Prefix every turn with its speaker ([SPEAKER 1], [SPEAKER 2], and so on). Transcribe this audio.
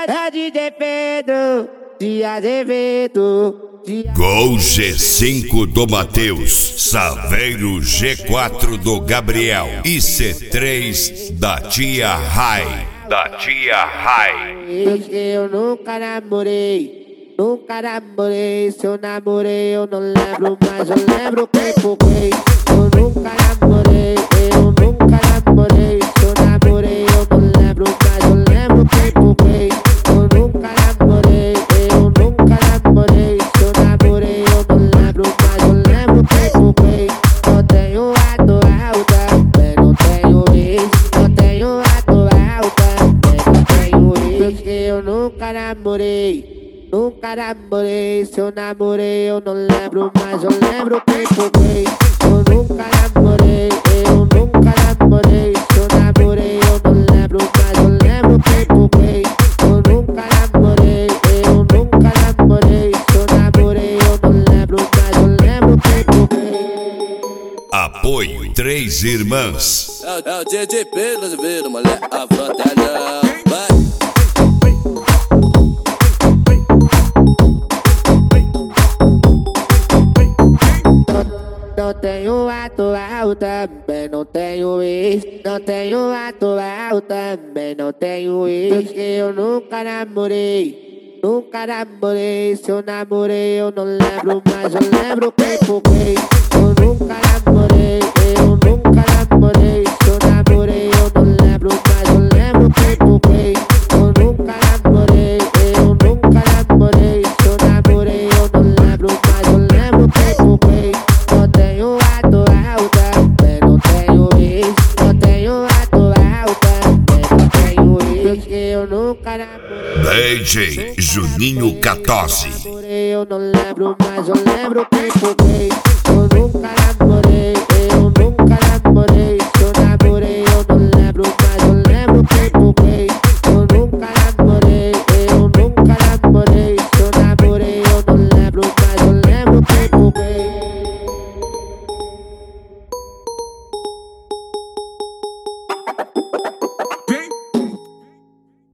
[SPEAKER 1] É DJ Pedro de Azevedo.
[SPEAKER 2] Gol G5 do Matheus, Saveiro G4 do Gabriel e C3 da Tia Rai.
[SPEAKER 1] Eu nunca namorei, se eu namorei eu não lembro, mas eu lembro quem foquei. Eu nunca namorei, se eu namorei eu não lembro, mas eu lembro quem foquei. Eu nunca namorei, se eu namorei eu não lembro, mas eu lembro quem foquei. Não tenho atual também, não tenho ex, não tenho atual também, não tenho ex. Porque eu nunca namorei, se eu namorei eu não lembro, mas eu lembro quem foquei. Eu nunca namorei, se eu namorei eu não lembro, mas eu lembro quem foquei. Eu nunca namorei, se eu namorei eu não lembro, mas eu lembro quem foquei.
[SPEAKER 2] Apoio Três Irmãs.
[SPEAKER 3] É o DJ Pedro Azevedo, moleque, a frontelha. Vai.
[SPEAKER 1] Não tenho atual também, não tenho ex. Não tenho atual também, não tenho ex. Porque eu nunca namorei, se eu namorei eu não lembro, mas eu lembro quem foquei. Eu nunca namorei, se eu namorei eu não lembro, mas eu lembro quem foquei. Eu nunca namorei, se eu namorei eu não lembro, mas eu lembro quem foquei. Não tenho atual também, não tenho ex. Não tenho atual também, não tenho ex. Porque eu nunca namorei.
[SPEAKER 2] DJ Juninho 14.
[SPEAKER 1] Eu não lembro, mas eu lembro quem foquei.